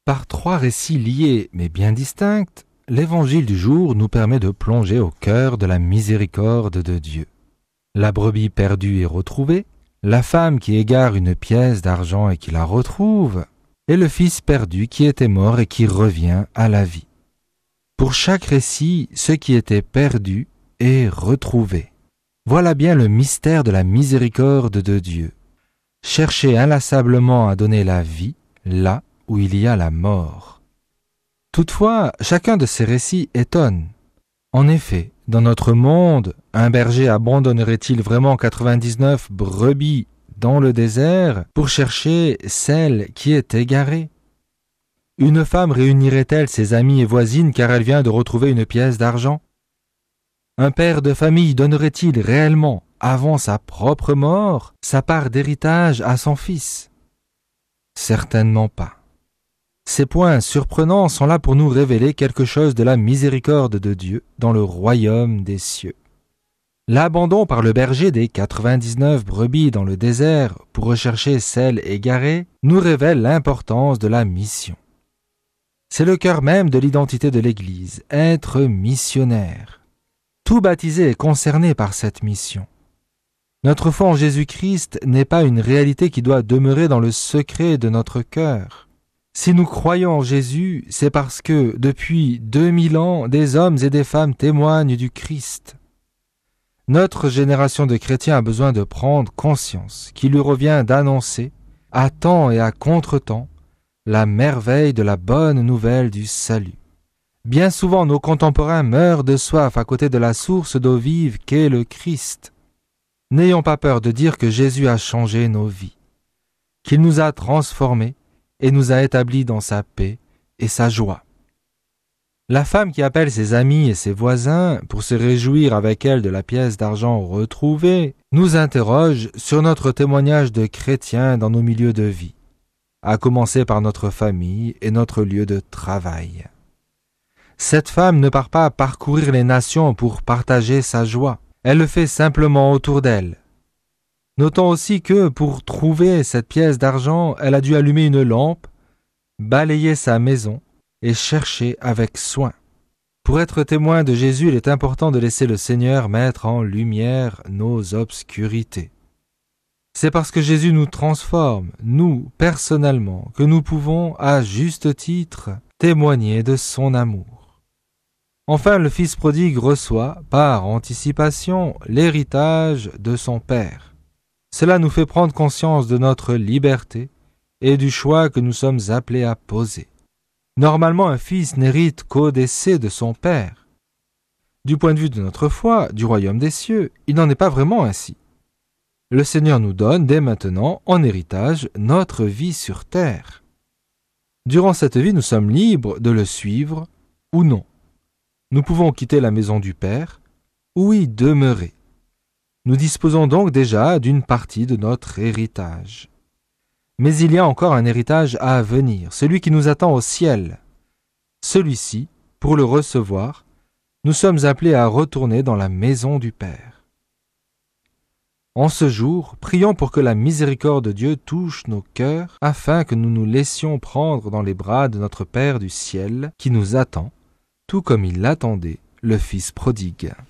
Par trois récits liés mais bien distincts, l'évangile du jour nous permet de plonger au cœur de la miséricorde de Dieu. La brebis perdue et retrouvée, la femme qui égare une pièce d'argent et qui la retrouve, et le fils perdu qui était mort et qui revient à la vie. Pour chaque récit, ce qui était perdu est retrouvé. Voilà bien le mystère de la miséricorde de Dieu. Chercher inlassablement à donner la vie là où il y a la mort. Toutefois, chacun de ces récits étonne. En effet, dans notre monde, un berger abandonnerait-il vraiment 99 brebis dans le désert pour chercher celle qui est égarée? Une femme réunirait-elle ses amis et voisines car elle vient de retrouver une pièce d'argent? Un père de famille donnerait-il réellement, avant sa propre mort, sa part d'héritage à son fils? Certainement pas. Ces points surprenants sont là pour nous révéler quelque chose de la miséricorde de Dieu dans le royaume des cieux. L'abandon par le berger des 99 brebis dans le désert pour rechercher celle égarée nous révèle l'importance de la mission. C'est le cœur même de l'identité de l'Église, être missionnaire. Tout baptisé est concerné par cette mission. Notre foi en Jésus-Christ n'est pas une réalité qui doit demeurer dans le secret de notre cœur. Si nous croyons en Jésus, c'est parce que, depuis 2000 ans, des hommes et des femmes témoignent du Christ. Notre génération de chrétiens a besoin de prendre conscience qu'il lui revient d'annoncer, à temps et à contre-temps, la merveille de la bonne nouvelle du salut. Bien souvent, nos contemporains meurent de soif à côté de la source d'eau vive qu'est le Christ. N'ayons pas peur de dire que Jésus a changé nos vies, qu'il nous a transformés et nous a établis dans sa paix et sa joie. La femme qui appelle ses amis et ses voisins pour se réjouir avec elle de la pièce d'argent retrouvée nous interroge sur notre témoignage de chrétiens dans nos milieux de vie, à commencer par notre famille et notre lieu de travail. Cette femme ne part pas parcourir les nations pour partager sa joie, elle le fait simplement autour d'elle. Notons aussi que, pour trouver cette pièce d'argent, elle a dû allumer une lampe, balayer sa maison et chercher avec soin. Pour être témoin de Jésus, il est important de laisser le Seigneur mettre en lumière nos obscurités. C'est parce que Jésus nous transforme, nous, personnellement, que nous pouvons, à juste titre, témoigner de son amour. Enfin, le Fils prodigue reçoit, par anticipation, l'héritage de son Père. Cela nous fait prendre conscience de notre liberté et du choix que nous sommes appelés à poser. Normalement, un fils n'hérite qu'au décès de son père. Du point de vue de notre foi, du royaume des cieux, il n'en est pas vraiment ainsi. Le Seigneur nous donne dès maintenant en héritage notre vie sur terre. Durant cette vie, nous sommes libres de le suivre ou non. Nous pouvons quitter la maison du Père ou y demeurer. Nous disposons donc déjà d'une partie de notre héritage. Mais il y a encore un héritage à venir, celui qui nous attend au ciel. Celui-ci, pour le recevoir, nous sommes appelés à retourner dans la maison du Père. En ce jour, prions pour que la miséricorde de Dieu touche nos cœurs, afin que nous nous laissions prendre dans les bras de notre Père du ciel, qui nous attend, tout comme il l'attendait, le Fils prodigue.